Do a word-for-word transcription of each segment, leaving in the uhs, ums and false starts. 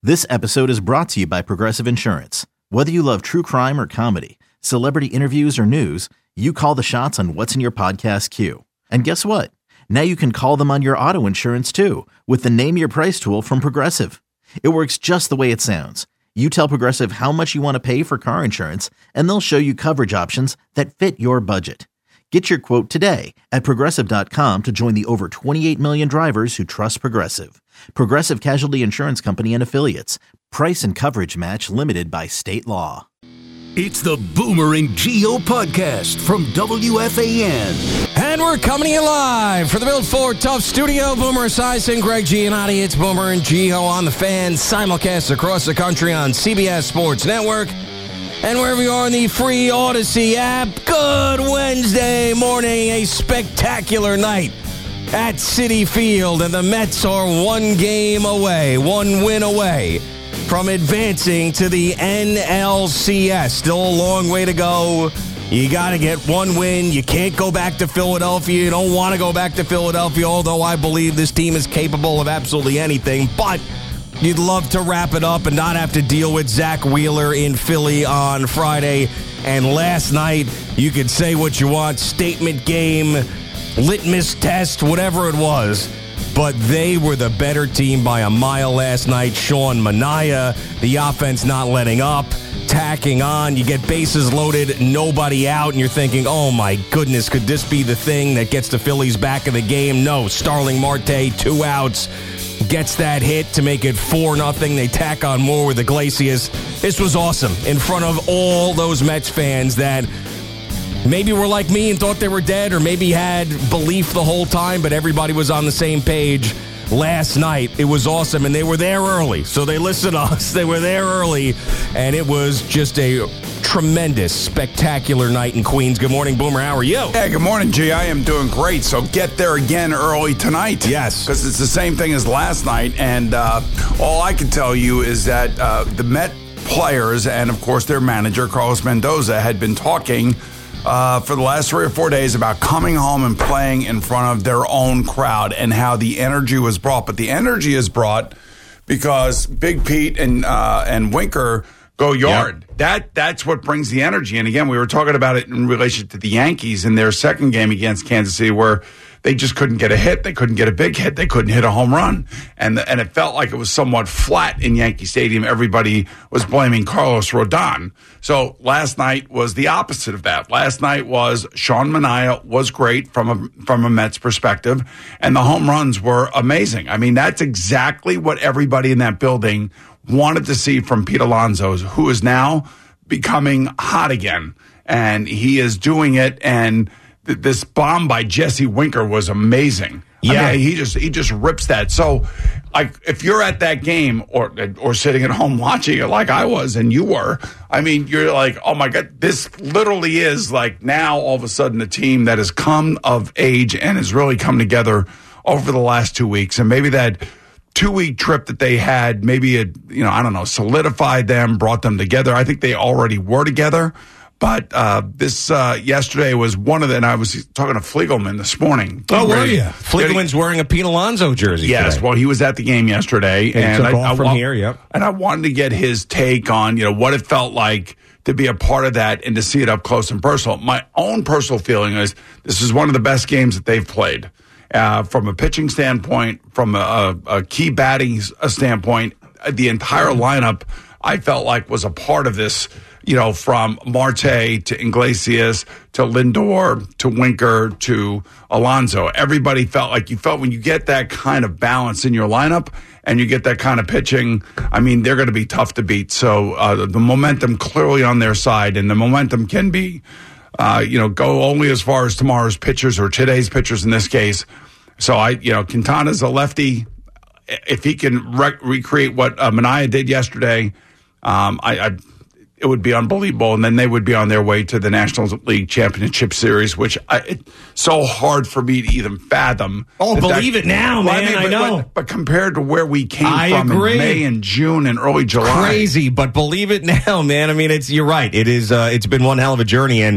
This episode is brought to you by Progressive Insurance. Whether you love true crime or comedy, celebrity interviews or news, you call the shots on what's in your podcast queue. And guess what? Now you can call them on your auto insurance too with the Name Your Price tool from Progressive. It works just the way it sounds. You tell Progressive how much you want to pay for car insurance, and they'll show you coverage options that fit your budget. Get your quote today at Progressive dot com to join the over twenty-eight million drivers who trust Progressive. Progressive Casualty Insurance Company and Affiliates. Price and coverage match limited by state law. It's the Boomer and Gio podcast from W F A N. And we're coming to you live for the Built Ford Tough Studio. Boomer Esiason, Greg Giannotti. It's Boomer and Gio on the Fan. Simulcast across the country on C B S Sports Network. And wherever you are in the free Odyssey app, good Wednesday morning, a spectacular night at Citi Field. And the Mets are one game away, one win away from advancing to the N L C S. Still a long way to go. You got to get one win. You can't go back to Philadelphia. You don't want to go back to Philadelphia, although I believe this team is capable of absolutely anything. But you'd love to wrap it up and not have to deal with Zach Wheeler in Philly on Friday. And last night, you could say what you want, statement game, litmus test, whatever it was. But they were the better team by a mile last night. Sean Manaea, the offense not letting up, tacking on. You get bases loaded, nobody out, and you're thinking, oh my goodness, could this be the thing that gets the Phillies back in the game? No, Starling Marte, two outs. Gets that hit to make it four nothing. They tack on more with Iglesias. This was awesome in front of all those Mets fans that maybe were like me and thought they were dead, or maybe had belief the whole time, but everybody was on the same page last night. It was awesome, and they were there early. So they listened to us. They were there early, and it was just a tremendous, spectacular night in Queens. Good morning, Boomer. How are you? Hey, good morning, G. I am doing great. So get there again early tonight. Yes. Because it's the same thing as last night. And uh, all I can tell you is that uh, the Met players and, of course, their manager, Carlos Mendoza, had been talking uh, for the last three or four days about coming home and playing in front of their own crowd and how the energy was brought. But the energy is brought because Big Pete and uh, and Winker go yard. Yep. That that's what brings the energy. And again, we were talking about it in relation to the Yankees in their second game against Kansas City, where they just couldn't get a hit. They couldn't get a big hit. They couldn't hit a home run. And the, and it felt like it was somewhat flat in Yankee Stadium. Everybody was blaming Carlos Rodon. So last night was the opposite of that. Last night was Sean Manaea was great from a, from a Mets perspective, and the home runs were amazing. I mean, that's exactly what everybody in that building wanted to see from Pete Alonso, who is now becoming hot again. And he is doing it, and th- this bomb by Jesse Winker was amazing. Yeah, I mean, he just he just rips that. So, like, if you're at that game or or sitting at home watching it like I was and you were, I mean, you're like, oh my God, this literally is like now all of a sudden a team that has come of age and has really come together over the last two weeks. And maybe that two-week trip that they had, maybe it, you know, I don't know, solidified them, brought them together. I think they already were together. But uh, this uh, yesterday was one of the, and I was talking to Fliegelman this morning. Oh, were you? Fliegelman's wearing a Pete Alonso jersey Yes, today. Well, he was at the game yesterday. And, and took I, off I, from I, here, yep. And I wanted to get his take on, you know, what it felt like to be a part of that and to see it up close and personal. My own personal feeling is this is one of the best games that they've played. Uh, from a pitching standpoint, from a, a key batting standpoint, the entire lineup I felt like was a part of this, you know, from Marte to Iglesias to Lindor to Winker to Alonso. Everybody felt like you felt when you get that kind of balance in your lineup and you get that kind of pitching, I mean, they're going to be tough to beat. So uh, the momentum clearly on their side, and the momentum can be Uh, you know, go only as far as tomorrow's pitchers or today's pitchers in this case. So I, you know, Quintana's a lefty. If he can rec- recreate what uh, Manaea did yesterday, um, I, I, it would be unbelievable. And then they would be on their way to the National League Championship Series, which I, it's so hard for me to even fathom. Oh, that believe that, it now, well, man. I, mean, I, mean, I but, know. But, but compared to where we came I from agree. in May and June and early July, crazy. But believe it now, man. I mean, it's you're right. It is. Uh, it's been one hell of a journey, and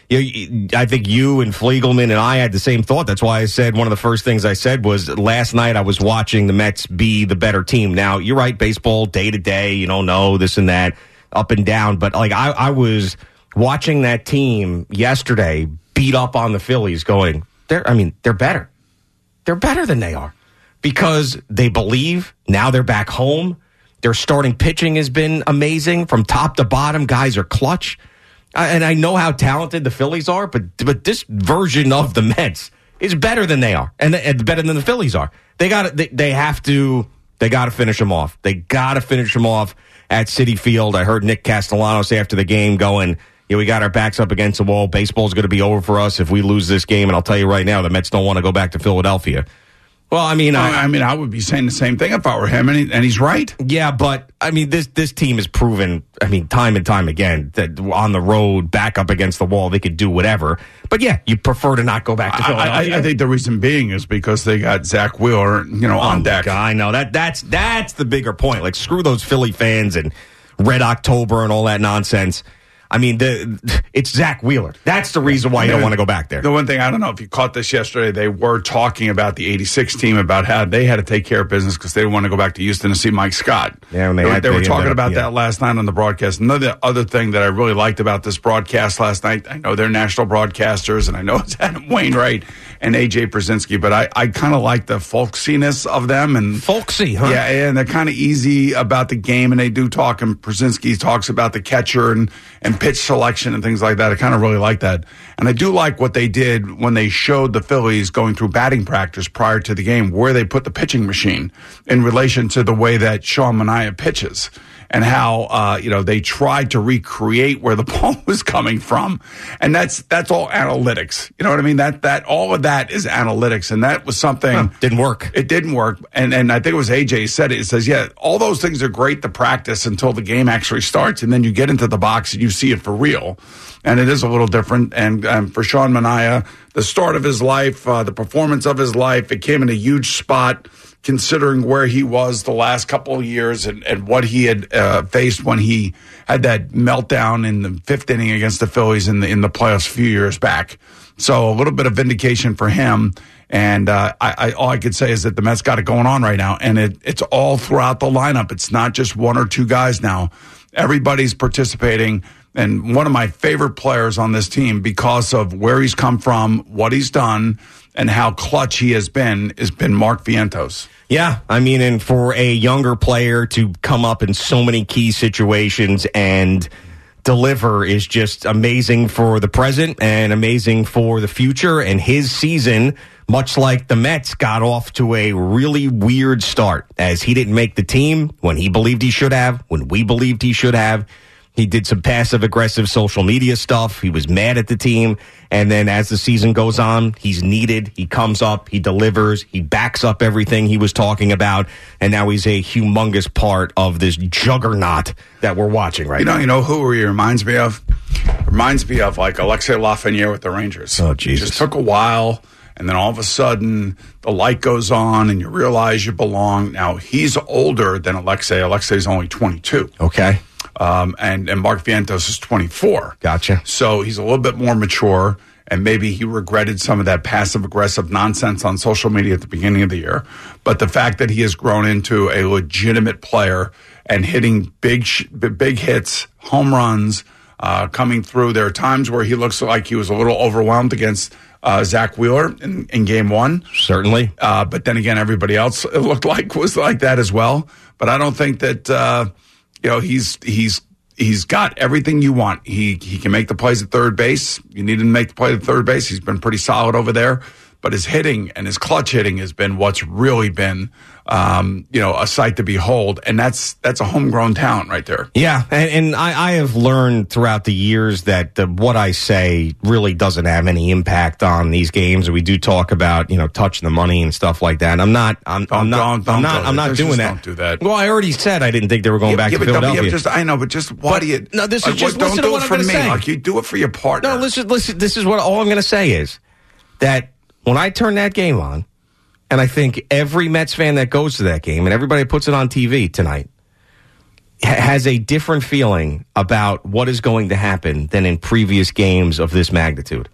You, I think you and Fliegelman and I had the same thought. That's why I said one of the first things I said was last night I was watching the Mets be the better team. Now, you're right, baseball, day to day, you don't know, this and that, up and down. But like I, I was watching that team yesterday beat up on the Phillies going, they're, I mean, they're better. They're better than they are because they believe. Now they're back home. Their starting pitching has been amazing from top to bottom. Guys are clutch. And I know how talented the Phillies are, but but this version of the Mets is better than they are, and, and better than the Phillies are. They got they, they have to they got to finish them off. They got to finish them off at Citi Field. I heard Nick Castellanos say after the game, going, "Yeah, we got our backs up against the wall. Baseball's going to be over for us if we lose this game." And I'll tell you right now, the Mets don't want to go back to Philadelphia. Well, I mean, I, I mean, I would be saying the same thing if I were him, and, he, and he's right. Yeah, but I mean, this this team has proven, I mean, time and time again that on the road, back up against the wall, they could do whatever. But yeah, you prefer to not go back to Philadelphia. I, I, I think the reason being is because they got Zach Wheeler, you know, on oh deck. God, I know that that's that's the bigger point. Like, screw those Philly fans and Red October and all that nonsense. I mean, the, it's Zach Wheeler. That's the reason why you don't want to go back there. The one thing, I don't know if you caught this yesterday, they were talking about the eighty-six team, about how they had to take care of business because they didn't want to go back to Houston to see Mike Scott. Yeah, they, they, had, they were they talking up, about yeah. that last night on the broadcast. Another other thing that I really liked about this broadcast last night, I know they're national broadcasters, and I know it's Adam Wainwright and A J Przinsky, but I, I kind of like the folksiness of them. And folksy, huh? Yeah, and they're kind of easy about the game, and they do talk, and Przinsky talks about the catcher and, and pitch selection and things like that. I kind of really like that. And I do like what they did when they showed the Phillies going through batting practice prior to the game, where they put the pitching machine in relation to the way that Sean Manaea pitches. And how, uh, you know, they tried to recreate where the ball was coming from. And that's that's all analytics. You know what I mean? That that all of that is analytics. And that was something. Huh, didn't work. It didn't work. And and I think it was A J said it. It says, yeah, all those things are great to practice until the game actually starts. And then you get into the box and you see it for real. And it is a little different. And um, for Sean Manaea, the start of his life, uh, the performance of his life, it came in a huge spot, considering where he was the last couple of years and, and what he had uh, faced when he had that meltdown in the fifth inning against the Phillies in the in the playoffs a few years back. So a little bit of vindication for him. And uh, I, I, all I could say is that the Mets got it going on right now, and it, it's all throughout the lineup. It's not just one or two guys now. Everybody's participating. And one of my favorite players on this team, because of where he's come from, what he's done, and how clutch he has been, has been Mark Vientos. Yeah, I mean, and for a younger player to come up in so many key situations and deliver is just amazing for the present and amazing for the future. And his season, much like the Mets, got off to a really weird start, as he didn't make the team when he believed he should have, when we believed he should have. He did some passive-aggressive social media stuff. He was mad at the team. And then as the season goes on, he's needed. He comes up. He delivers. He backs up everything he was talking about. And now he's a humongous part of this juggernaut that we're watching right you know, now. You know who he reminds me of? Reminds me of, like, Alexei Lafreniere with the Rangers. Oh, Jesus. It just took a while. And then all of a sudden, the light goes on, and you realize you belong. Now, he's older than Alexei. Alexei's only twenty-two. Okay. Um, and, and Mark Vientos is twenty-four. Gotcha. So he's a little bit more mature, and maybe he regretted some of that passive-aggressive nonsense on social media at the beginning of the year. But the fact that he has grown into a legitimate player and hitting big, sh- big hits, home runs, uh, coming through. There are times where he looks like he was a little overwhelmed against uh, Zach Wheeler in, in game one. Certainly. Uh, but then again, everybody else, it looked like, was like that as well. But I don't think that... Uh, You know, he's he's he's got everything you want. He he can make the plays at third base. You need him to make the play at third base. He's been pretty solid over there. But his hitting and his clutch hitting has been what's really been, um, you know, a sight to behold. And that's that's a homegrown talent right there. Yeah, and, and I, I have learned throughout the years that the, what I say really doesn't have any impact on these games. And we do talk about, you know, touching the money and stuff like that. I'm not. I'm, Don't, I'm not. don't, don't I'm not. do I'm not Just doing that. Don't do that. Well, I already said I didn't think they were going yeah, back yeah, to but Philadelphia. Yeah, just I know, but just why but, do you? No, this is like, just don't listen do to what it I'm for going to me. say. Like you do it for your partner. No, listen, listen. This is what all I'm going to say is that when I turn that game on, and I think every Mets fan that goes to that game and everybody puts it on T V tonight, has a different feeling about what is going to happen than in previous games of this magnitude.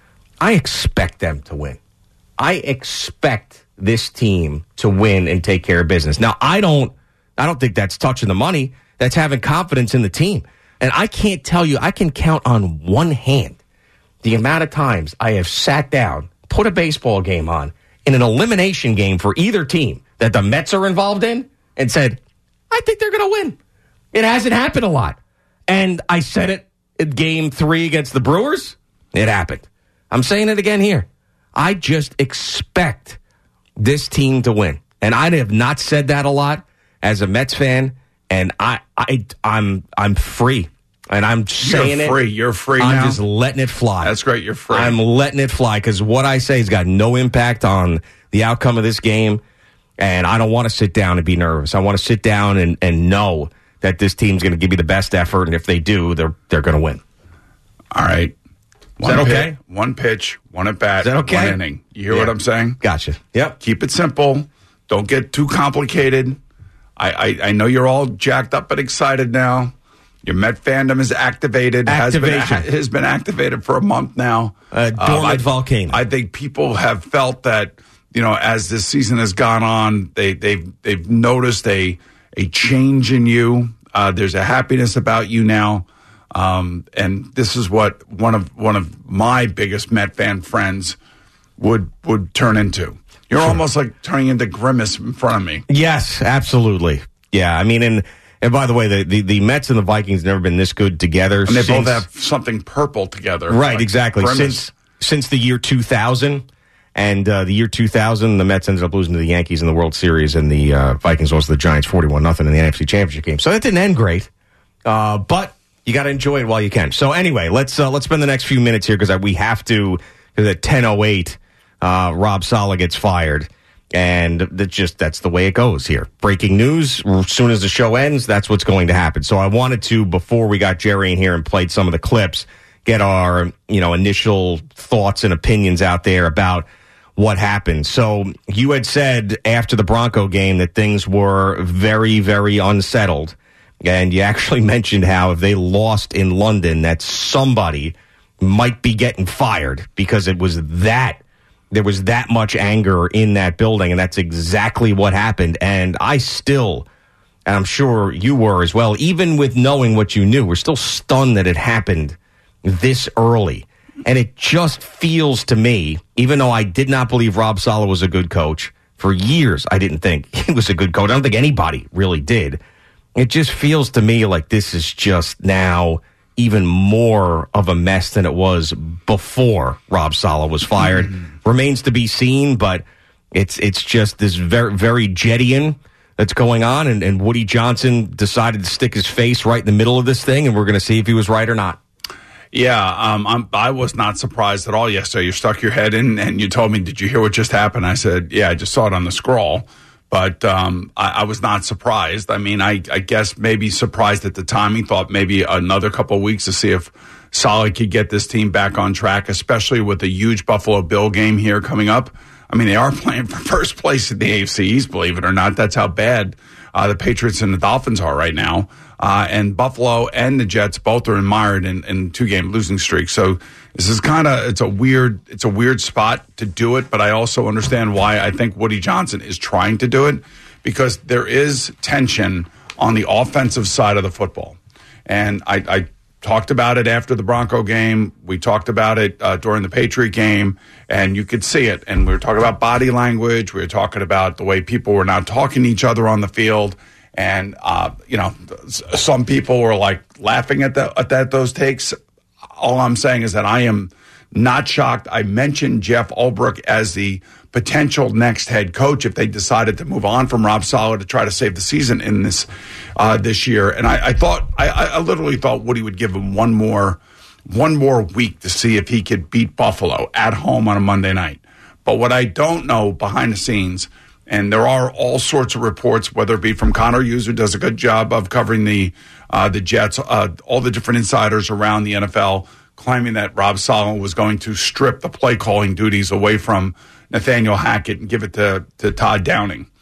I expect them to win. I expect this team to win and take care of business. Now, I don't I don't think that's touching the money. That's having confidence in the team. And I can't tell you, I can count on one hand the amount of times I have sat down, put a baseball game on, in an elimination game for either team that the Mets are involved in, and said, I think they're going to win. It hasn't happened a lot. And I said it in game three against the Brewers. It happened. I'm saying it again here. I just expect this team to win. And I have not said that a lot as a Mets fan, and I, I, I'm I'm free. And I'm saying You're free. It. You're free I'm now? just letting it fly. That's great. You're free. I'm letting it fly because what I say has got no impact on the outcome of this game, and I don't want to sit down and be nervous. I want to sit down and, and know that this team's going to give me the best effort, and if they do, they're they're going to win. All right. One Is that pit, okay? One pitch, one at bat, Is that okay? one inning. You hear Yeah. what I'm saying? Gotcha. Yep. Keep it simple. Don't get too complicated. I, I, I know you're all jacked up and excited now. Your Met fandom is activated. Activation. Has been, has been activated for a month now. A dormant Um, I, volcano. I think people have felt that, you know, as this season has gone on, they, they've, they've noticed a, a change in you. Uh, there's a happiness about you now. Um, and this is what one of one of my biggest Met fan friends would would turn into. You're Sure. almost like turning into Grimace in front of me. Yes, absolutely. Yeah, I mean, and and by the way, the, the, the Mets and the Vikings never been this good together. And they since, both have something purple together. right, like exactly. Grimace. Since since the year two thousand, and uh, the year two thousand, the Mets ended up losing to the Yankees in the World Series, and the uh, Vikings lost to the Giants forty-one nothing in the N F C Championship game. So that didn't end great, uh, but you got to enjoy it while you can. So anyway, let's uh, let's spend the next few minutes here because we have to. Because at ten oh eight, uh, Rob Saleh gets fired. And that just that's the way it goes here. Breaking news, as soon as the show ends, that's what's going to happen. So I wanted to, before we got Jerry in here and played some of the clips, get our, you know, initial thoughts and opinions out there about what happened. So you had said after the Bronco game that things were very, very unsettled. And you actually mentioned how if they lost in London, that somebody might be getting fired because it was that There was that much anger in that building, and that's exactly what happened. And I still, and I'm sure you were as well, even with knowing what you knew, we're still stunned that it happened this early. And it just feels to me, even though I did not believe Rob Saleh was a good coach, for years I didn't think he was a good coach. I don't think anybody really did. It just feels to me like this is just now even more of a mess than it was before Rob Saleh was fired. Mm-hmm. Remains to be seen, but it's it's just this very, very Jettian that's going on, and, and Woody Johnson decided to stick his face right in the middle of this thing, and we're going to see if he was right or not. Yeah, um, I'm, I was not surprised at all yesterday. You stuck your head in, and you told me, did you hear what just happened? I said, yeah, I just saw it on the scroll. But um, I, I was not surprised. I mean, I, I guess maybe surprised at the timing. Thought maybe another couple of weeks to see if Saleh could get this team back on track, especially with a huge Buffalo Bill game here coming up. I mean, they are playing for first place in the A F C East, believe it or not. That's how bad uh, the Patriots and the Dolphins are right now. Uh, and Buffalo and the Jets both are mired in, in two-game losing streaks. So this is kind of it's a weird it's a weird spot to do it. But I also understand why I think Woody Johnson is trying to do it, because there is tension on the offensive side of the football. And I, I talked about it after the Bronco game. We talked about it uh, during the Patriot game, and you could see it. And we were talking about body language. We were talking about the way people were not talking to each other on the field. And, uh, you know, some people were like laughing at, the, at that those takes. All I'm saying is that I am not shocked. I mentioned Jeff Ulbrich as the potential next head coach if they decided to move on from Rob Saleh to try to save the season in this uh, this year. And I, I thought, I, I literally thought Woody would give him one more, one more week to see if he could beat Buffalo at home on a Monday night. But what I don't know behind the scenes, and there are all sorts of reports, whether it be from Connor Hughes, who does a good job of covering the uh, the Jets, uh, all the different insiders around the N F L, claiming that Rob Saleh was going to strip the play calling duties away from Nathaniel Hackett and give it to, to Todd Downing.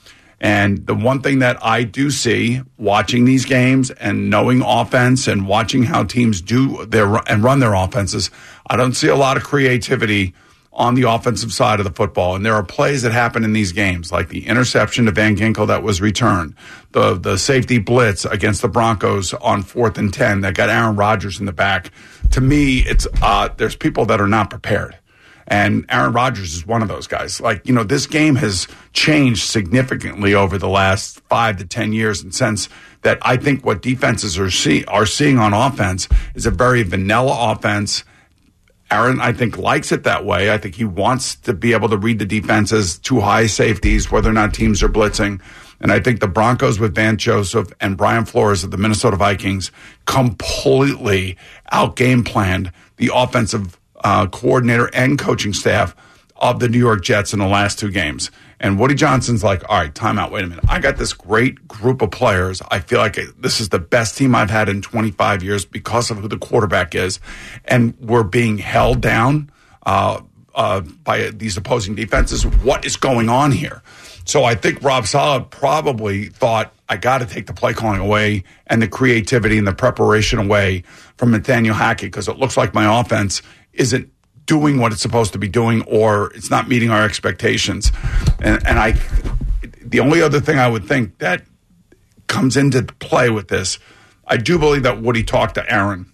And the one thing that I do see watching these games and knowing offense and watching how teams do their and run their offenses, I don't see a lot of creativity on the offensive side of the football. And there are plays that happen in these games, like the interception to Van Ginkel that was returned, the the safety blitz against the Broncos on fourth and ten that got Aaron Rodgers in the back. To me, it's uh, there's people that are not prepared. And Aaron Rodgers is one of those guys. Like, you know, this game has changed significantly over the last five to ten years in the sense that I think what defenses are, see, are seeing on offense is a very vanilla offense. Aaron, I think, likes it that way. I think he wants to be able to read the defenses, two high safeties, whether or not teams are blitzing. And I think the Broncos with Van Joseph and Brian Flores of the Minnesota Vikings completely out-game planned the offensive Uh, coordinator and coaching staff of the New York Jets in the last two games. And Woody Johnson's like, all right, time out. Wait a minute. I got this great group of players. I feel like this is the best team I've had in twenty-five years because of who the quarterback is. And we're being held down uh, uh, by these opposing defenses. What is going on here? So I think Rob Saleh probably thought, I got to take the play calling away and the creativity and the preparation away from Nathaniel Hackett because it looks like my offense isn't doing what it's supposed to be doing, or it's not meeting our expectations. And, and I, the only other thing I would think that comes into play with this, I do believe that Woody talked to Aaron,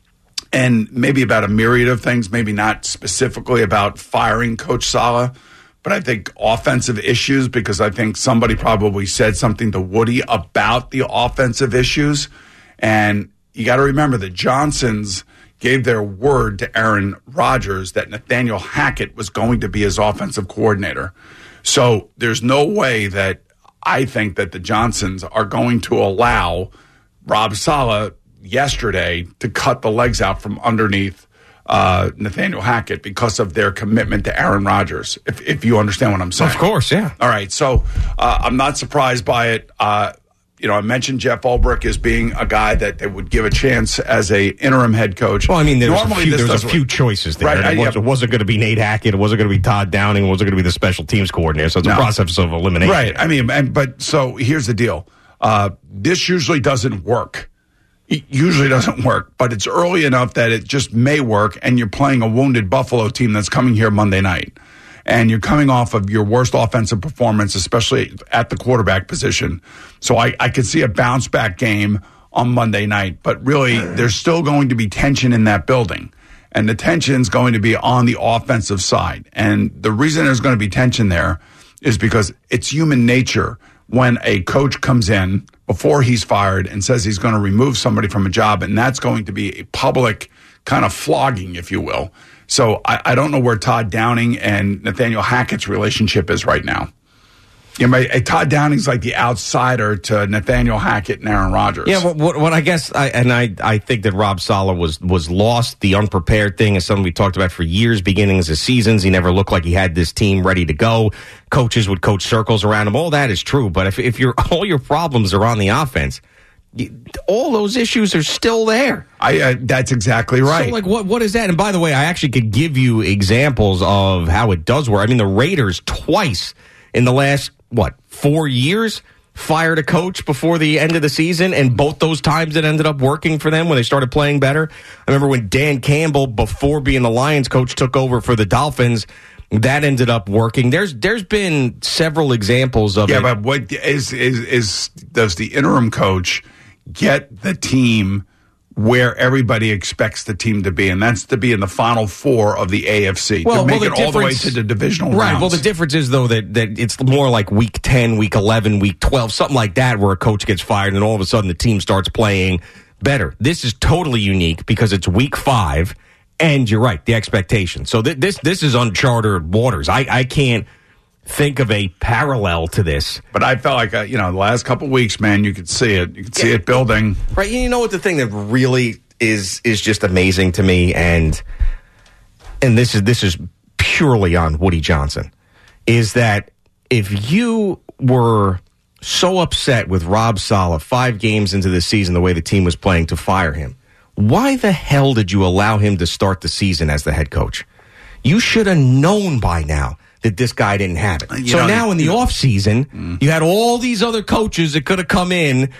and maybe about a myriad of things, maybe not specifically about firing Coach Saleh, but I think offensive issues, because I think somebody probably said something to Woody about the offensive issues. And you got to remember that Johnson's gave their word to Aaron Rodgers that Nathaniel Hackett was going to be his offensive coordinator. So there's no way that I think that the Johnsons are going to allow Rob Saleh yesterday to cut the legs out from underneath uh, Nathaniel Hackett because of their commitment to Aaron Rodgers, if, if you understand what I'm saying. Of course, yeah. All right, so uh, I'm not surprised by it. Uh, You know, I mentioned Jeff Ulbrich as being a guy that they would give a chance as a interim head coach. Well, I mean, there was Normally, a few, this there was a few work. choices there. Right, It, I- was, yeah. it wasn't going to be Nate Hackett. It wasn't going to be Todd Downing. It wasn't going to be the special teams coordinator. So it's No. a process of elimination. Right. I mean, and, but so here's the deal. Uh, this usually doesn't work. It usually doesn't work, but it's early enough that it just may work, and you're playing a wounded Buffalo team that's coming here Monday night. And you're coming off of your worst offensive performance, especially at the quarterback position. So I, I could see a bounce back game on Monday night. But really, there's still going to be tension in that building. And the tension's going to be on the offensive side. And the reason there's going to be tension there is because it's human nature when a coach comes in before he's fired and says he's going to remove somebody from a job. And that's going to be a public kind of flogging, if you will. So I, I don't know where Todd Downing and Nathaniel Hackett's relationship is right now. You know, my, Todd Downing's like the outsider to Nathaniel Hackett and Aaron Rodgers. Yeah, what, what, what I guess, I, and I, I think that Rob Saleh was was lost. The unprepared thing is something we talked about for years, beginnings of seasons. He never looked like he had this team ready to go. Coaches would coach circles around him. All that is true, but if if you're all your problems are on the offense, all those issues are still there. I uh, that's exactly right. So, like, what what is that? And by the way, I actually could give you examples of how it does work. I mean, the Raiders twice in the last, what, four years fired a coach before the end of the season, and both those times it ended up working for them when they started playing better. I remember when Dan Campbell, before being the Lions coach, took over for the Dolphins. That ended up working. There's there's been several examples of yeah, it. but what is is is does the interim coach get the team where everybody expects the team to be, and that's to be in the Final Four of the A F C, well, to make well, it all the way to the divisional right. rounds. Well, the difference is, though, that, that it's more like week ten, week eleven, week twelve, something like that, where a coach gets fired and all of a sudden the team starts playing better. This is totally unique because it's week five, and you're right, the expectation. So th- this this is uncharted waters. I, I can't think of a parallel to this. But I felt like, uh, you know, the last couple of weeks, man, you could see it. You could see it building. Right. You know what the thing that really is is just amazing to me, and and this is this is purely on Woody Johnson, is that if you were so upset with Rob Saleh five games into the season, the way the team was playing, to fire him, why the hell did you allow him to start the season as the head coach? You should have known by now that this guy didn't have it. You so know, now in the you know, offseason, mm. you had all these other coaches that could have come in,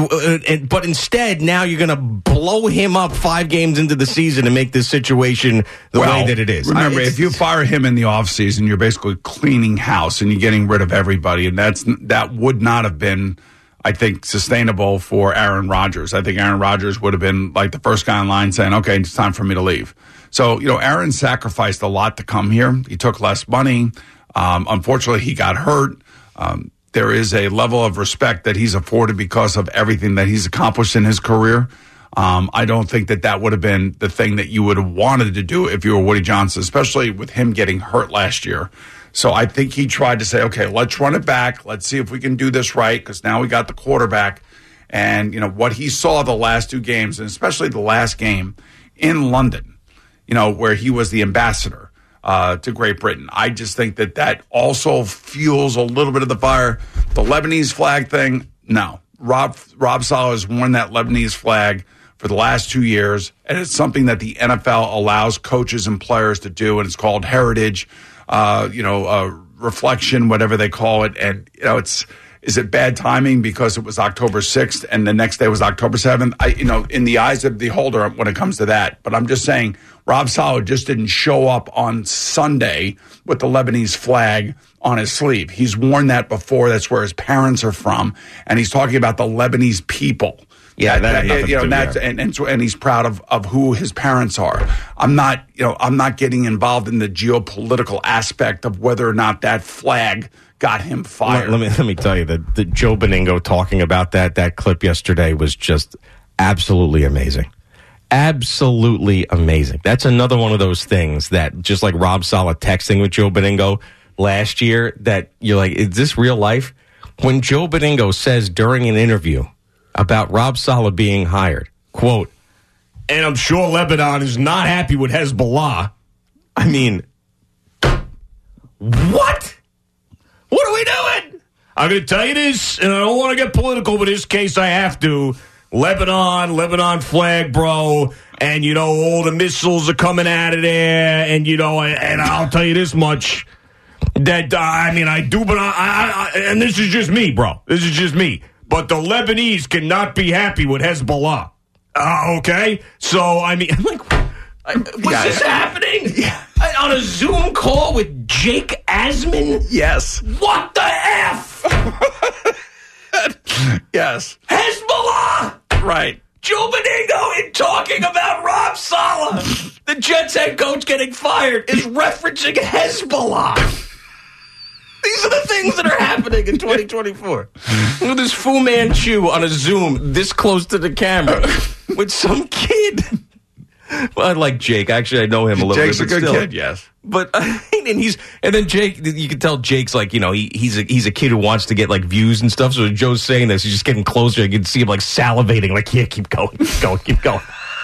but instead now you're going to blow him up five games into the season and make this situation the well, way that it is. Remember, I, if you fire him in the offseason, you're basically cleaning house and you're getting rid of everybody, and that's that would not have been, I think, sustainable for Aaron Rodgers. I think Aaron Rodgers would have been like the first guy in line saying, okay, it's time for me to leave. So, you know, Aaron sacrificed a lot to come here. He took less money. Um, unfortunately, he got hurt. Um, there is a level of respect that he's afforded because of everything that he's accomplished in his career. Um, I don't think that that would have been the thing that you would have wanted to do if you were Woody Johnson, especially with him getting hurt last year. So I think he tried to say, okay, let's run it back. Let's see if we can do this right, because now we got the quarterback. And, you know, what he saw the last two games, and especially the last game in London, you know, where he was the ambassador uh, to Great Britain. I just think that that also fuels a little bit of the fire. The Lebanese flag thing, no. Rob Rob Saleh has worn that Lebanese flag for the last two years, and it's something that the N F L allows coaches and players to do, and it's called heritage, uh, you know, uh, reflection, whatever they call it. And, you know, it's is it bad timing because it was October sixth and the next day was October seventh? I, you know, in the eyes of the beholder when it comes to that. But I'm just saying, Rob Saleh just didn't show up on Sunday with the Lebanese flag on his sleeve. He's worn that before. That's where his parents are from. And he's talking about the Lebanese people. Yeah, that, that, that you know, and, that's, and, and, and he's proud of, of who his parents are. I'm not, you know, I'm not getting involved in the geopolitical aspect of whether or not that flag got him fired. Let, let me let me tell you that the Joe Beningo talking about that that clip yesterday was just absolutely amazing. Absolutely amazing. That's another one of those things that, just like Rob Saleh texting with Joe Beningo last year, that you're like, is this real life? When Joe Beningo says during an interview about Rob Saleh being hired, quote, and I'm sure Lebanon is not happy with Hezbollah. I mean, what? What are we doing? I'm going to tell you this, and I don't want to get political, but in this case I have to. Lebanon, Lebanon flag, bro, and, you know, all the missiles are coming out of there, and, you know, and I'll tell you this much, that, uh, I mean, I do, but I, I, I, and this is just me, bro. This is just me. But the Lebanese cannot be happy with Hezbollah. Uh, okay? So, I mean, I'm like, what's yeah, this yeah. happening? Yeah. On a Zoom call with Jake Asman? Yes. What the F? Yes. Hezbollah! Right. Joe Beningo, in talking about Rob Saleh, the Jets head coach getting fired, is referencing Hezbollah. These are the things that are happening in twenty twenty-four. Look at this Fu Manchu on a Zoom this close to the camera with some kid. Well, I like Jake. Actually, I know him a little Jake's bit. Jake's a good still. kid, yes. But I mean, and he's and then Jake, you can tell Jake's like, you know, he, he's a he's a kid who wants to get like views and stuff. So Joe's saying this, he's just getting closer. You can see him like salivating, like, yeah, keep going, keep going, keep going.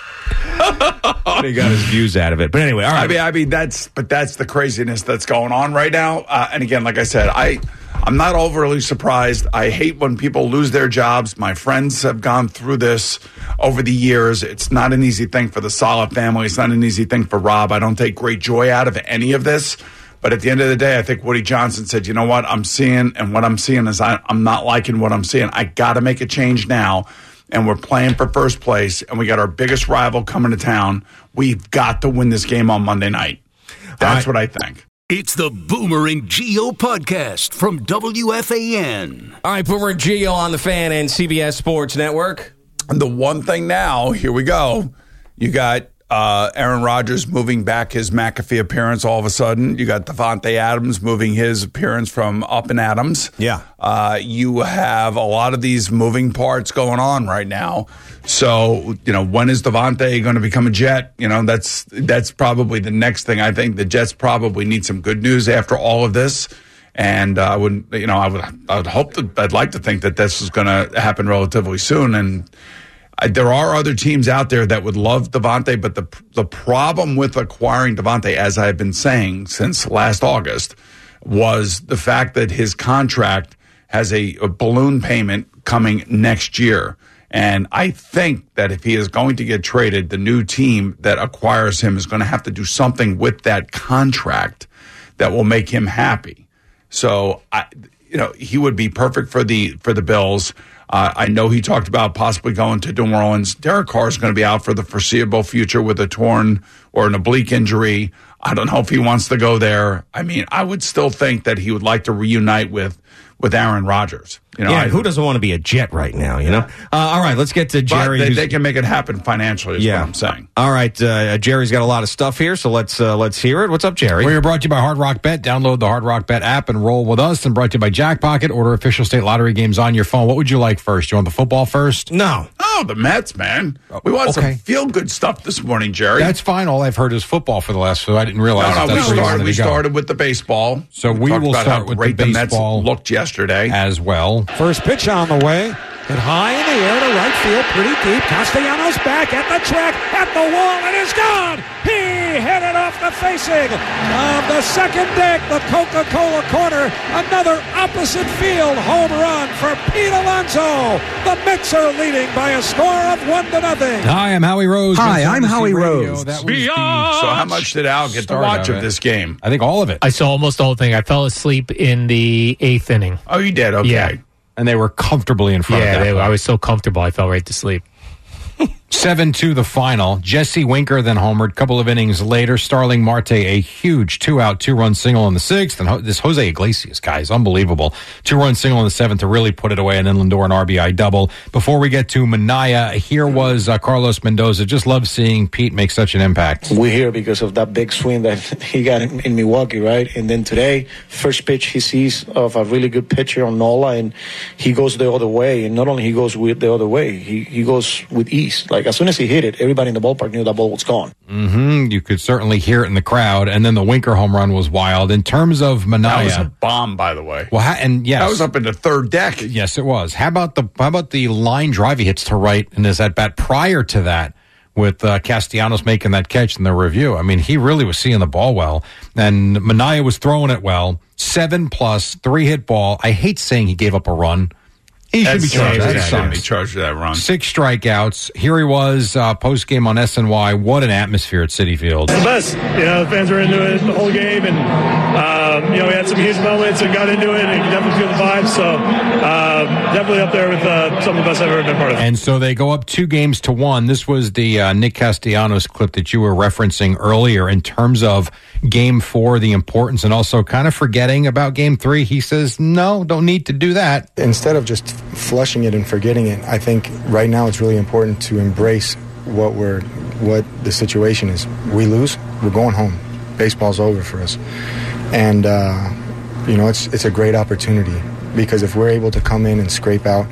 And he got his views out of it. But anyway, all right. I mean, I mean that's but that's the craziness that's going on right now. Uh, and again, like I said, I. I'm not overly surprised. I hate when people lose their jobs. My friends have gone through this over the years. It's not an easy thing for the Saleh family. It's not an easy thing for Rob. I don't take great joy out of any of this. But at the end of the day, I think Woody Johnson said, you know what, I'm seeing, and what I'm seeing is I, I'm not liking what I'm seeing. I got to make a change now. And we're playing for first place, and we got our biggest rival coming to town. We've got to win this game on Monday night. That's right. What I think. It's the Boomer and Gio podcast from W F A N. All right, Boomer and Gio on the Fan and C B S Sports Network. And the one thing now, here we go. You got uh, Aaron Rodgers moving back his McAfee appearance all of a sudden. You got Davante Adams moving his appearance from Up and Adams. Yeah. Uh, you have a lot of these moving parts going on right now. So, you know, when is Davante going to become a Jet? You know, that's that's probably the next thing. I think the Jets probably need some good news after all of this. And uh, I would, you know, I would, I would hope that I'd like to think that this is going to happen relatively soon. And I, there are other teams out there that would love Davante, but the the problem with acquiring Davante, as I've been saying since last August, was the fact that his contract has a, a balloon payment coming next year. And I think that if he is going to get traded, the new team that acquires him is going to have to do something with that contract that will make him happy. So, I, you know, he would be perfect for the for the Bills. Uh, I know he talked about possibly going to New Orleans. Derek Carr is going to be out for the foreseeable future with a torn or an oblique injury. I don't know if he wants to go there. I mean, I would still think that he would like to reunite with with Aaron Rodgers. You know, yeah, I, who doesn't want to be a Jet right now, you know? Uh, all right, let's get to Jerry. But they, they can make it happen financially is yeah. what I'm saying. All right, uh, Jerry's got a lot of stuff here, so let's uh, let's hear it. What's up, Jerry? We're brought to you by Hard Rock Bet. Download the Hard Rock Bet app and roll with us. And brought to you by Jackpocket. Order official state lottery games on your phone. What would you like first? You want the football first? No. Oh, the Mets, man. We want Okay. some feel-good stuff this morning, Jerry. That's fine. All I've heard is football for the last, so I didn't realize no, no, that we that's where you started, wanted we to go. started with the baseball. So we talked will about start how with great the the Mets baseball looked yesterday. as well. First pitch on the way. Hit high in the air to right field, pretty deep. Castellanos back at the track, at the wall, and is gone. He hit it off the facing of the second deck, the Coca-Cola corner. Another opposite field home run for Pete Alonso. The Mets are leading by a score of one to nothing. Hi, I'm Howie Rose. Hi, With I'm N B C Howie Radio. Rose. That was the, So how much did Al get to Start watch of of it. this game? I think all of it. I saw almost the whole thing. I fell asleep in the eighth inning. Oh, you did? Okay. Yeah. And they were comfortably in front Yeah, of that. they, play. I was so comfortable, I fell right to sleep. seven two the final. Jesse Winker then homered. Couple of innings later, Starling Marte a huge two-out, two-run single in the sixth. And ho- this Jose Iglesias guy is unbelievable. Two-run single in the seventh to really put it away, and then Lindor an R B I double. Before we get to Minaya, here was uh, Carlos Mendoza. Just love seeing Pete make such an impact. We're here because of that big swing that he got in, in Milwaukee, right? And then today, first pitch he sees of a really good pitcher on Nola, and he goes the other way. And not only he goes with the other way, he, he goes with ease. Like, as soon as he hit it, everybody in the ballpark knew that ball was gone. Mm-hmm. You could certainly hear it in the crowd. And then the Winker home run was wild. In terms of Minaya, That was a bomb, by the way. well, ha- and yes, That was up in the third deck. yes, it was. How about the how about the line drive he hits to right in his at bat prior to that? With uh, Castellanos making that catch in the review. I mean, he really was seeing the ball well. And Minaya was throwing it well. Seven plus, three hit ball. I hate saying he gave up a run. He should be That's charged. yeah, That yeah, sucks. he charged that run. Six strikeouts. Here he was uh, post game on S N Y. What an atmosphere at Citi Field. the best. You know, the fans were into it the whole game, and um, you know, we had some huge moments and got into it, and you could definitely feel the vibes. So, um, definitely up there with uh, some of the best I've ever been part of. And so they go up two games to one. This was the uh, Nick Castellanos clip that you were referencing earlier in terms of game four, the importance, and also kind of forgetting about game three. He says, no, don't need to do that. Instead of just flushing it and forgetting it, I think right now it's really important to embrace what we're, what the situation is. We lose, we're going home. Baseball's over for us. And, uh, you know, it's it's a great opportunity because if we're able to come in and scrape out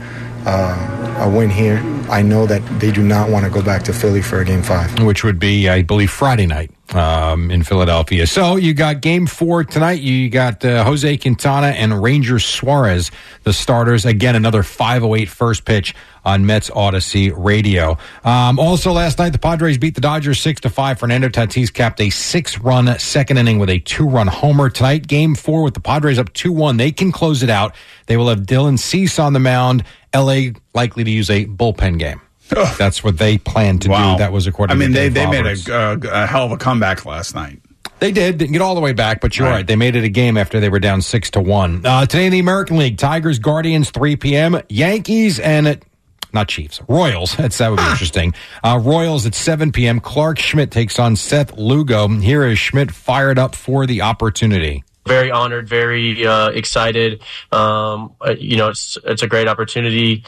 uh, a win here, I know that they do not want to go back to Philly for a game five. Which would be, I believe, Friday night um, in Philadelphia. So you got game four tonight. You got uh, Jose Quintana and Ranger Suarez, the starters. Again, another five oh eight first pitch on Mets Odyssey Radio. Um, also last night, the Padres beat the Dodgers six to five. Fernando Tatis capped a six-run second inning with a two-run homer. Tonight, game four with the Padres up two one. They can close it out. They will have Dylan Cease on the mound. L A likely to use a bullpen game. That's what they plan to Wow. do. That was according I mean, to they, Dave they made Roberts. a, uh, a hell of a comeback last night. They did. Didn't get all the way back, but you're right. Right. They made it a game after they were down six to one. Uh, today in the American League, Tigers, Guardians, three p.m. Yankees and it, not Chiefs, Royals. That's, that would be interesting. Uh, Royals at seven p.m. Clark Schmidt takes on Seth Lugo. Here is Schmidt fired up for the opportunity. Very honored, very uh, excited. Um, uh, you know, it's it's a great opportunity.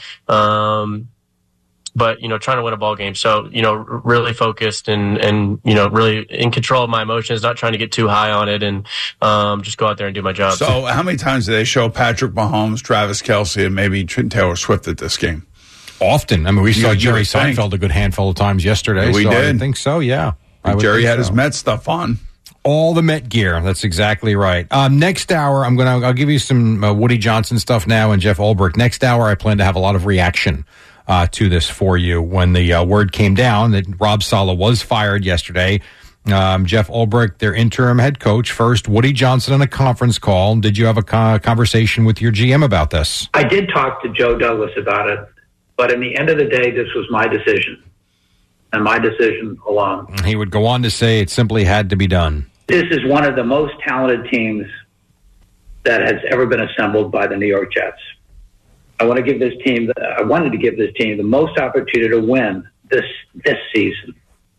Um, but, you know, trying to win a ball game. So, you know, r- really focused and, and, you know, really in control of my emotions, not trying to get too high on it and um, just go out there and do my job. So how many times do they show Patrick Mahomes, Travis Kelce, and maybe Taylor Swift at this game? Often. I mean, we You saw would Jerry think. Seinfeld a good handful of times yesterday. We so did. I think so, yeah. I would Jerry think had his so. Met stuff on. All the Met gear. That's exactly right. Um, next hour, I'm gonna I'll give you some uh, Woody Johnson stuff now and Jeff Ulbrich. Next hour, I plan to have a lot of reaction uh, to this for you. When the uh, word came down that Rob Saleh was fired yesterday, um, Jeff Ulbrich, their interim head coach, first Woody Johnson on a conference call. Did you have a co- conversation with your G M about this? I did talk to Joe Douglas about it, but in the end of the day, this was my decision, and my decision alone. He would go on to say it simply had to be done. This is one of the most talented teams that has ever been assembled by the New York Jets. I want to give this team, I wanted to give this team the most opportunity to win this this season.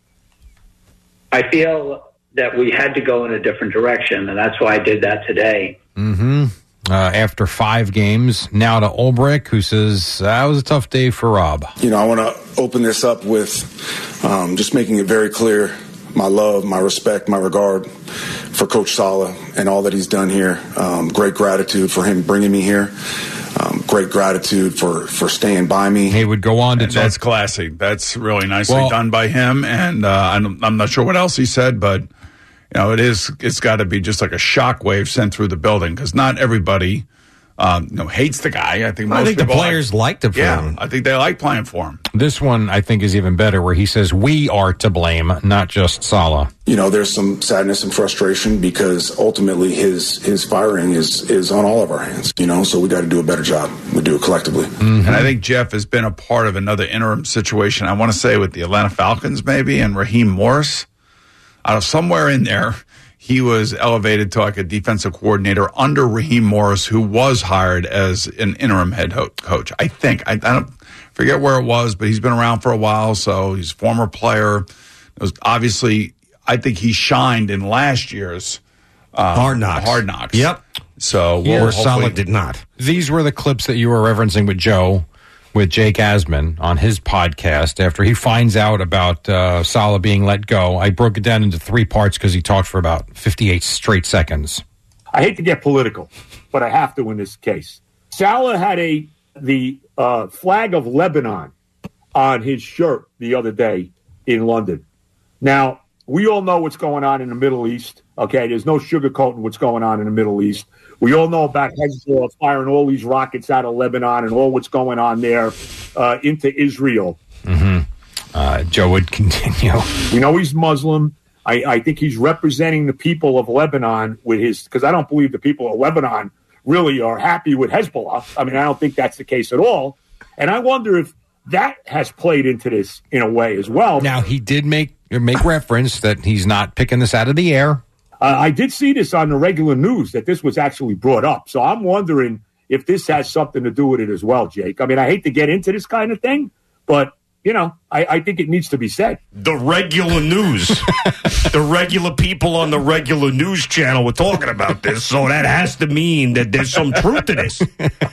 I feel that we had to go in a different direction, and that's why I did that today. Mm-hmm. Uh, after five games, now to Ulbrich, who says, that was a tough day for Rob. You know, I want to open this up with um, just making it very clear my love, my respect, my regard for Coach Saleh and all that he's done here. Um, great gratitude for him bringing me here. Um, great gratitude for, for staying by me. He would go on to and that's classy. That's really nicely well, done by him. And uh, I'm, I'm not sure what else he said, but you know, it is. It's got to be just like a shockwave sent through the building because not everybody, um, you know, hates the guy. I think most I think the people players like, liked him. Yeah, him. I think they like playing for him. This one, I think, is even better, where he says we are to blame, not just Saleh. You know, there's some sadness and frustration because ultimately his his firing is is on all of our hands. You know, so we got to do a better job. We do it collectively. Mm-hmm. And I think Jeff has been a part of another interim situation. I want to say with the Atlanta Falcons, maybe, and Raheem Morris. Out of somewhere in there, he was elevated to like a defensive coordinator under Raheem Morris, who was hired as an interim head ho- coach. I think. I, I don't forget where it was, but he's been around for a while, so he's a former player. It was obviously, I think he shined in last year's um, Hard Knocks. Hard Knocks. Yep. So we'll Here, hopefully- Saleh did not. These were the clips that you were referencing with Joe, with Jake Asman on his podcast after he finds out about uh, Saleh being let go. I broke it down into three parts because he talked for about fifty-eight straight seconds. I hate to get political, but I have to in this case. Saleh had a the uh, flag of Lebanon on his shirt the other day in London. Now, we all know what's going on in the Middle East. Okay, there's no sugarcoating what's going on in the Middle East. We all know about Hezbollah firing all these rockets out of Lebanon and all what's going on there uh, into Israel. Mm-hmm. Uh, Joe would continue. We know he's Muslim. I, I think he's representing the people of Lebanon with his, because I don't believe the people of Lebanon really are happy with Hezbollah. I mean, I don't think that's the case at all. And I wonder if that has played into this in a way as well. Now, he did make make reference that he's not picking this out of the air. Uh, I did see this on the regular news that this was actually brought up. So I'm wondering if this has something to do with it as well, Jake. I mean, I hate to get into this kind of thing, but, you know, I, I think it needs to be said. The regular news. The regular people on the regular news channel were talking about this, so that has to mean that there's some truth to this.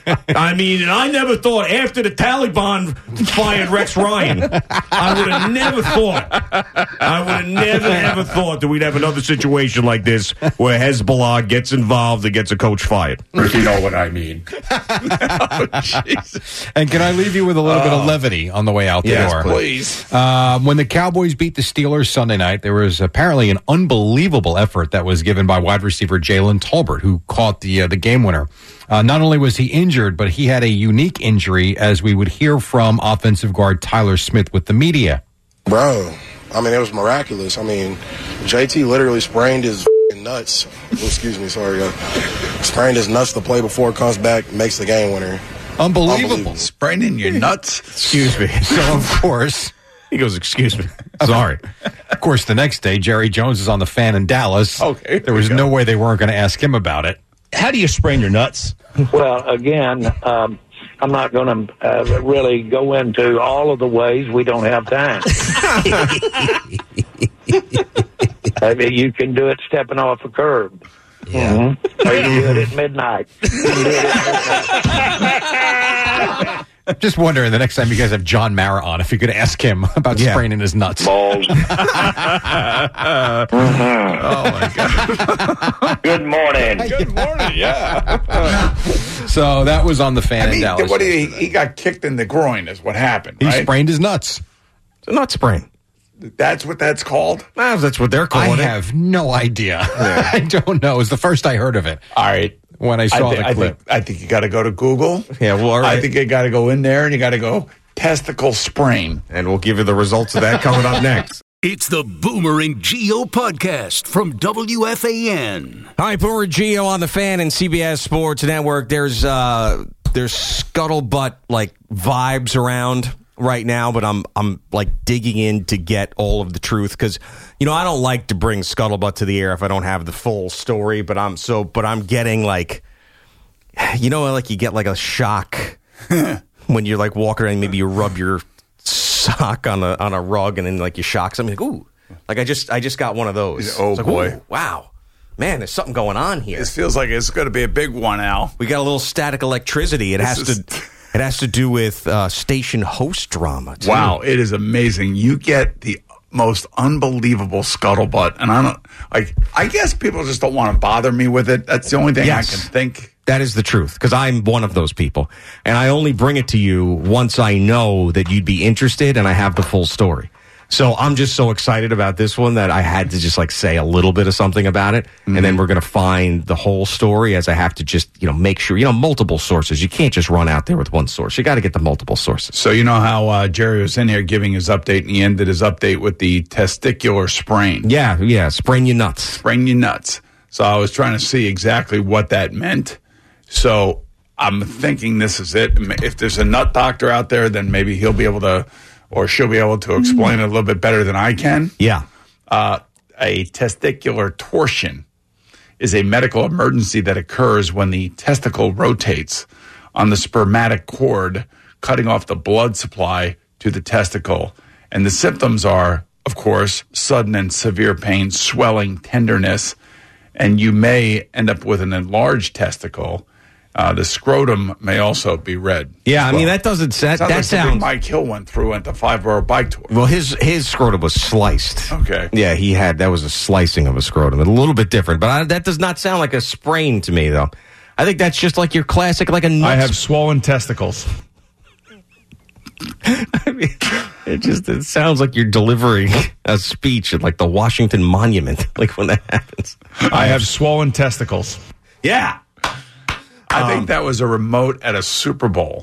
I mean, and I never thought after the Taliban fired Rex Ryan, I would have never thought, I would have never, ever thought that we'd have another situation like this where Hezbollah gets involved and gets a coach fired. If you know what I mean. Oh, and can I leave you with a little oh. bit of levity on the way out the yes, door? Please. Uh, when the Cowboys beat the Steelers Sunday night, there was apparently an unbelievable effort that was given by wide receiver Jalen Tolbert, who caught the uh, the game winner. Uh, not only was he injured, but he had a unique injury, as we would hear from offensive guard Tyler Smith with the media. Bro, I mean, it was miraculous. I mean, J T literally sprained his nuts. Oh, excuse me, sorry. Uh, sprained his nuts to play before it comes back, makes the game winner. Unbelievable. Unbelievable. Spraining your nuts? Excuse me. So, of course... He goes, excuse me. Sorry. Of course, the next day, Jerry Jones is on the Fan in Dallas. Okay. There was no way they weren't going to ask him about it. How do you sprain your nuts? Well, again, um, I'm not going to uh, really go into all of the ways. We don't have time. I mean, you can do it stepping off a curb. Yeah. Mm-hmm. Or you can do it at midnight. You can do it at midnight. Just wondering the next time you guys have John Mara on, if you could ask him about Yeah. spraining his nuts. Balls. Oh, my God. Good morning. Good morning. Yeah. So that was on the Fan I in mean, Dallas. what he, he got kicked in the groin is what happened, He right? sprained his nuts. It's a nut sprain. That's what that's called? Well, that's what they're I calling it. have no idea. I don't know. It was the first I heard of it. All right. When I saw I thi- the I clip. think, I think you got to go to Google. Yeah, well, all right. I think you got to go in there and you got to go testicle sprain. And we'll give you the results of that coming up next. It's the Boomer and Gio podcast from W F A N. Hi, Boomer Gio on the Fan and C B S Sports Network. There's uh, there's scuttlebutt like vibes around right now, but I'm I'm like digging in to get all of the truth because you know I don't like to bring Scuttlebutt to the air if I don't have the full story. But I'm so but I'm getting like, you know, like you get like a shock when you're like walking around. Maybe you rub your sock on a on a rug and then like you shock something. Like, ooh, like I just I just got one of those. Oh like, boy! Wow, man, there's something going on here. It feels like it's going to be a big one, Al. We got a little static electricity. It this has is... to. It has to do with uh, station host drama, too. Wow, it is amazing. You get the most unbelievable scuttlebutt, and I don't like. I guess people just don't want to bother me with it. That's the only thing yes, I can think. That is the truth, because I'm one of those people, and I only bring it to you once I know that you'd be interested, and I have the full story. So I'm just so excited about this one that I had to just like say a little bit of something about it. Mm-hmm. And then we're going to find the whole story as I have to just, you know, make sure, you know, multiple sources. You can't just run out there with one source. You got to get the multiple sources. So you know how uh, Jerry was in here giving his update and he ended his update with the testicular sprain. Yeah, yeah. Sprain your nuts. Sprain your nuts. So I was trying to see exactly what that meant. So I'm thinking this is it. If there's a nut doctor out there, then maybe he'll be able to, or she'll be able to explain it a little bit better than I can. Yeah. Uh, a testicular torsion is a medical emergency that occurs when the testicle rotates on the spermatic cord, cutting off the blood supply to the testicle. And the symptoms are, of course, sudden and severe pain, swelling, tenderness, and you may end up with an enlarged testicle. Uh, the scrotum may also be red. Yeah, I well. mean, that doesn't that, sounds that like sounds. Mike Hill went through at the five-borough bike tour. Well, his his scrotum was sliced. Okay. Yeah, he had that was a slicing of a scrotum, a little bit different, but I, that does not sound like a sprain to me, though. I think that's just like your classic, like a. Nuts. I have swollen testicles. I mean, it just it sounds like you're delivering a speech at like the Washington Monument, like when that happens. I have swollen testicles. Yeah. I think that was a remote at a Super Bowl.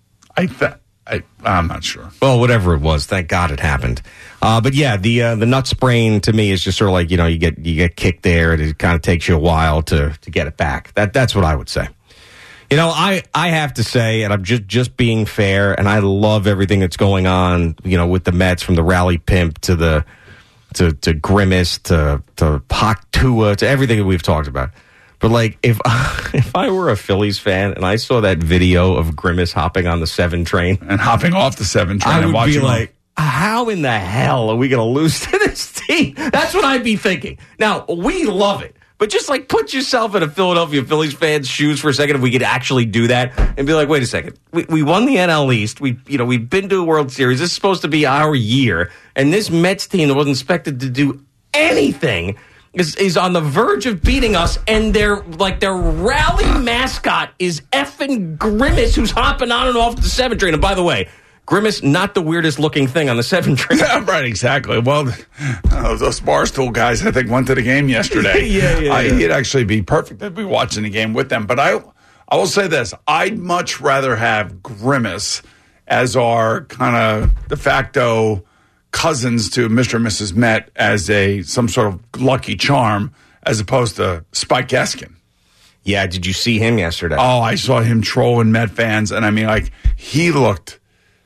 I th- I, I'm not sure. Well, whatever it was, thank God it happened. Uh, but yeah, the uh, the nut sprain to me is just sort of like, you know, you get you get kicked there, and it kind of takes you a while to to get it back. That that's what I would say. You know, I, I have to say, and I'm just just being fair, and I love everything that's going on. You know, with the Mets, from the rally pimp to the to to Grimace to to Pac Tua to everything that we've talked about. But, like, if if I were a Phillies fan and I saw that video of Grimace hopping on the seven train. And hopping off the seven train I and would watching be like, them. How in the hell are we going to lose to this team? That's what I'd be thinking. Now, we love it. But just, like, put yourself in a Philadelphia Phillies fan's shoes for a second if we could actually do that and be like, wait a second. We, we won the N L East. We, you know, we've been to a World Series. This is supposed to be our year. And this Mets team that wasn't expected to do anything Is, is on the verge of beating us, and their like their rally mascot is effing Grimace, who's hopping on and off the seven train. And by the way, Grimace, not the weirdest looking thing on the seven train. Yeah, right, exactly. Well, uh, those Barstool guys, I think, went to the game yesterday. yeah, yeah, uh, yeah. He'd actually be perfect to be watching the game with them. But I, I will say this: I'd much rather have Grimace as our kind of de facto cousins to Mister and Missus Met as a some sort of lucky charm, as opposed to Spike Eskin. Yeah, did you see him yesterday? Oh, I saw him trolling Met fans, and I mean, like, he looked.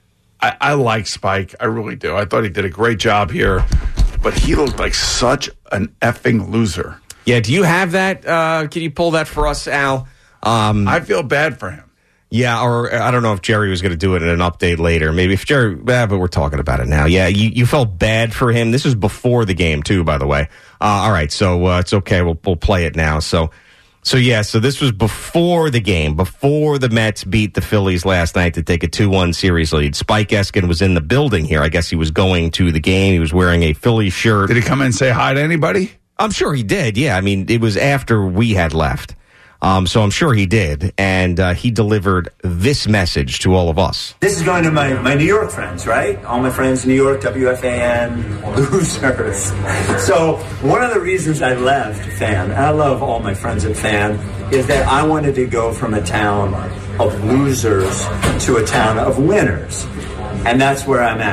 I, I like Spike, I really do. I thought he did a great job here, but he looked like such an effing loser. Yeah, do you have that? Uh, can you pull that for us, Al? Um, I feel bad for him. Yeah, or I don't know if Jerry was going to do it in an update later. Maybe if Jerry, eh, but we're talking about it now. Yeah, you, you felt bad for him. This was before the game, too, by the way. Uh, all right, so uh, it's okay. We'll we'll play it now. So, so yeah, so this was before the game, before the Mets beat the Phillies last night to take a two one series lead. Spike Eskin was in the building here. I guess he was going to the game. He was wearing a Phillies shirt. Did he come in and say hi to anybody? I'm sure he did, yeah. I mean, it was after we had left. Um, so I'm sure he did, and uh, he delivered this message to all of us. This is going to my, my New York friends, right? All my friends in New York, W F A N, losers. So one of the reasons I left Fan, and I love all my friends at Fan, is that I wanted to go from a town of losers to a town of winners. And that's where I'm at.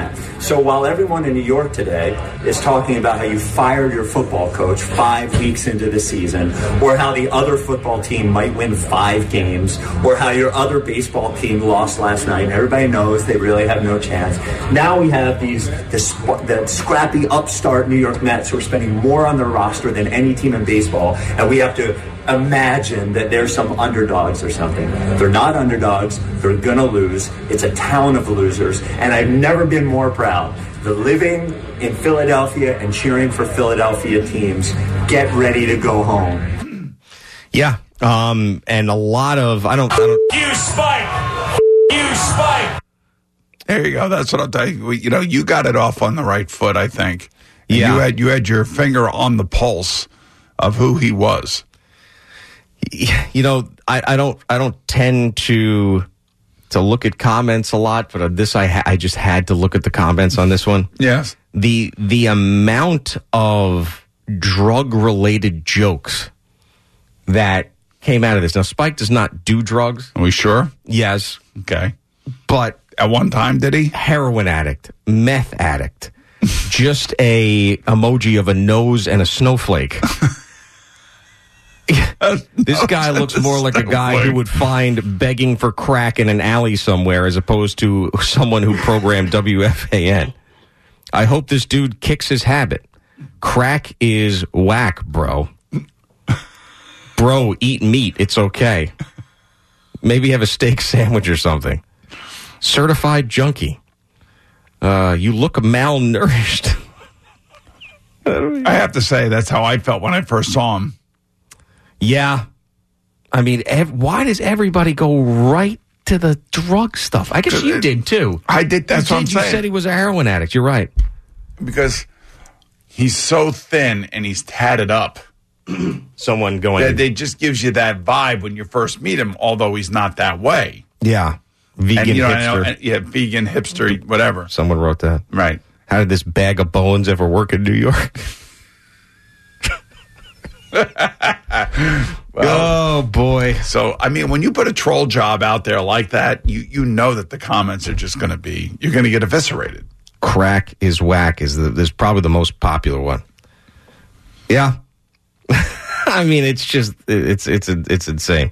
So while everyone in New York today is talking about how you fired your football coach five weeks into the season, or how the other football team might win five games, or how your other baseball team lost last night, and everybody knows they really have no chance. Now we have these this, the scrappy upstart New York Mets who are spending more on their roster than any team in baseball, and we have to imagine that there's some underdogs or something. They're not underdogs. They're going to lose. It's a town of losers, and I've never been more proud. The living in Philadelphia and cheering for Philadelphia teams. Get ready to go home. Yeah, um, and a lot of I don't. I don't You Spike. You Spike. There you go. That's what I'm telling you. You know, you got it off on the right foot, I think. And Yeah. You had you had your finger on the pulse of who he was. You know, I, I don't. I don't tend to to look at comments a lot, but this I ha- I just had to look at the comments on this one. Yes. The the amount of drug related jokes that came out of this. Now, Spike does not do drugs. Are we sure? Yes. Okay. But at one time, did he? Heroin addict, meth addict, just a emoji of a nose and a snowflake. This guy looks more like a guy who would find begging for crack in an alley somewhere as opposed to someone who programmed W F A N. I hope this dude kicks his habit. Crack is whack, bro. Bro, eat meat. It's okay. Maybe have a steak sandwich or something. Certified junkie. Uh, you look malnourished. I have to say, that's how I felt when I first saw him. Yeah. I mean, ev- why does everybody go right to the drug stuff? I guess you did, too. I did. That's you what I'm did. You saying. said he was a heroin addict. You're right. Because he's so thin and he's tatted up. Someone going... That it just gives you that vibe when you first meet him, although he's not that way. Yeah. Vegan and, you know, hipster. I know, and, yeah, vegan, hipster, whatever. Someone wrote that. Right. How did this bag of bones ever work in New York? Well, oh, boy. So, I mean, when you put a troll job out there like that, you, you know that the comments are just going to be, you're going to get eviscerated. Crack is whack is, the, is probably the most popular one. Yeah. I mean, it's just, it's, it's, it's insane.